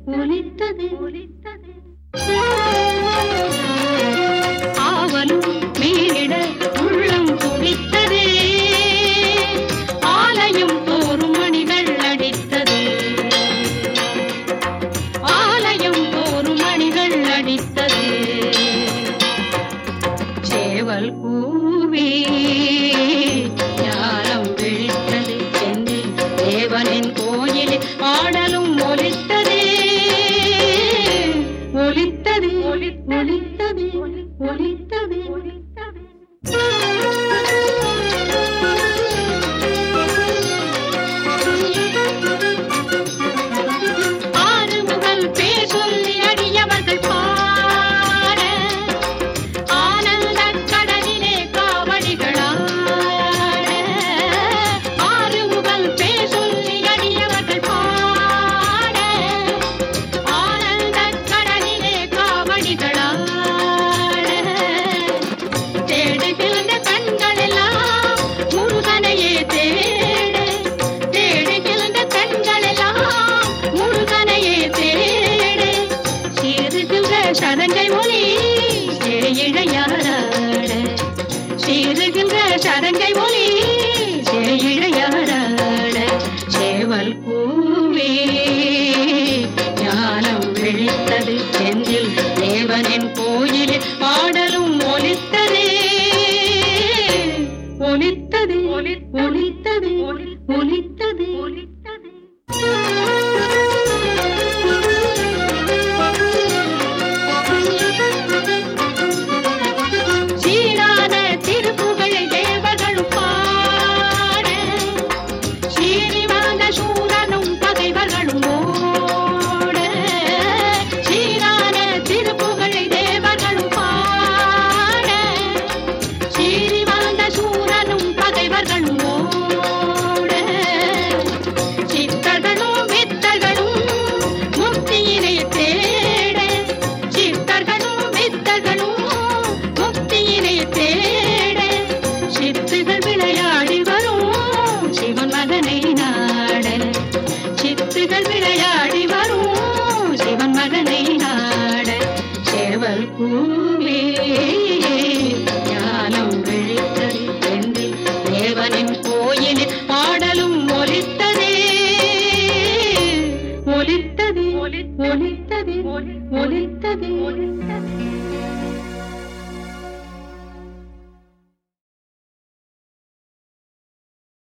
ஒலித்தது ஒலித்தது ஆவலும் மீறிட உள்ளம் துடித்தது ஆலயம் தோறும் மணிகள் அடித்தது ஆலயம் தோறும் மணிகள் அடித்தது சேவல் கூவி ஞானம் விழித்தது செந்தில் தேவனின் கோயிலில் ஆடலும் ஒலித்தது ஒலித்தது ஒலித்தது ஒலித்தது ஒலித்தது ஆறு முதல் பேர் சொல்லி அடியவர்கள் பாட ஆனந்த கடலிலே காவடிகளாட ஆறு முதல் பேர் சொல்லி அடியவர்கள் பாட ஆனந்த கடலிலே காவடிகளாட தேடுகின்ற கண்கள் எல்லாம் முருகனையே தேட தேடுகின்ற கண்கள் எல்லாம் முருகனையே தேட சீருகின்ற சதங்கை ஒலி இழையாட சீருகின்ற சதங்கை ஒலி இழையாட சேவல் கூவே ஞானம் விழித்தது செந்தில் தேவனின் கோயிலில் பாடலும் ஒலித்ததே ஒலித்தது ஒலித்தது ஒலித்தது ஒலித்தது சீரான திருப்புகழை தேவர்களும் பாட சீரிவாத சூரனும் பகைவர்களும் ஓட சீரான திருப்புகழை தேவர்களும் பாட சீரிவாத சூரனும் பகைவர்களும் ஓட சித்தர்களும் வித்தர்களும் முக்தியினை தேட சித்தர்களும் வித்தர்களும் முக்தியினை தேட சித்துகள் விளையாடி வரும் சிவன் மகனை நாட சித்துகள் விளையாடி வரும் சிவன் மகனை நாட சேவல் கூவே ஞானம் விழித்தது செந்தில் தேவனின் கோயிலில் பாடலும் ஒலித்ததே ஒலித்தது ஒலித்தது ஒலித்தது ஒலித்தது